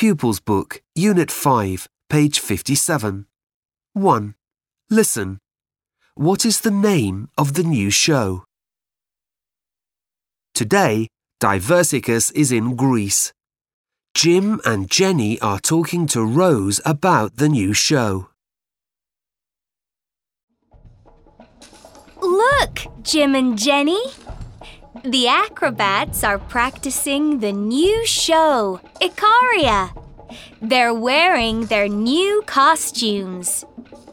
Pupils Book, Unit 5, page 57. 1. Listen. What is the name of the new show? Today, Diversicus is in Greece. Jim and Jenny are talking to Rose about the new show. Look, Jim and Jenny. The acrobats are practicing the new show, Icaria. They're wearing their new costumes.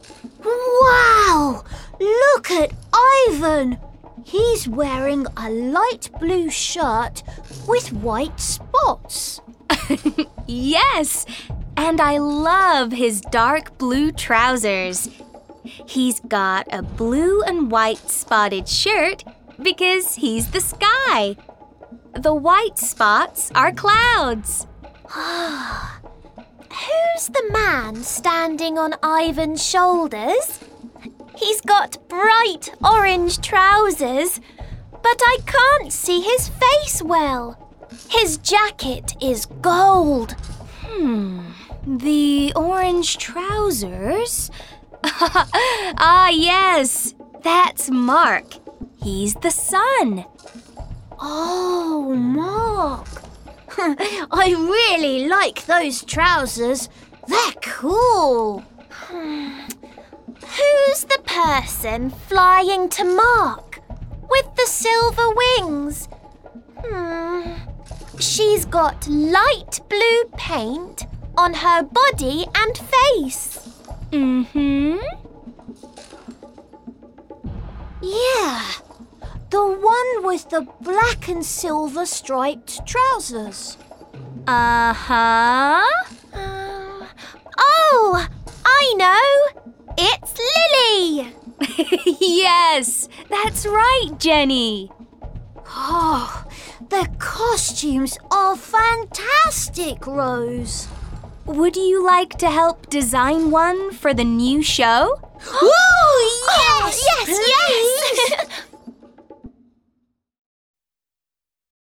Wow! Look at Ivan! He's wearing a light blue shirt with white spots. Yes, and I love his dark blue trousers. He's got a blue and white spotted shirt because he's the sky. The white spots are clouds. Who's the man standing on Ivan's shoulders? He's got bright orange trousers, but I can't see his face well. His jacket is gold. The orange trousers? Ah, yes, that's Mark. He's the sun. Oh, Mark. I really like those trousers. They're cool. Who's the person flying to Mark with the silver wings? She's got light blue paint on her body and face. Yeah, the one with the black and silver striped trousers. Uh-huh. Oh, I know! It's Lily! Yes, that's right, Jenny. Oh, the costumes are fantastic, Rose. Would you like to help design one for the new show? Oh, yes! Yes!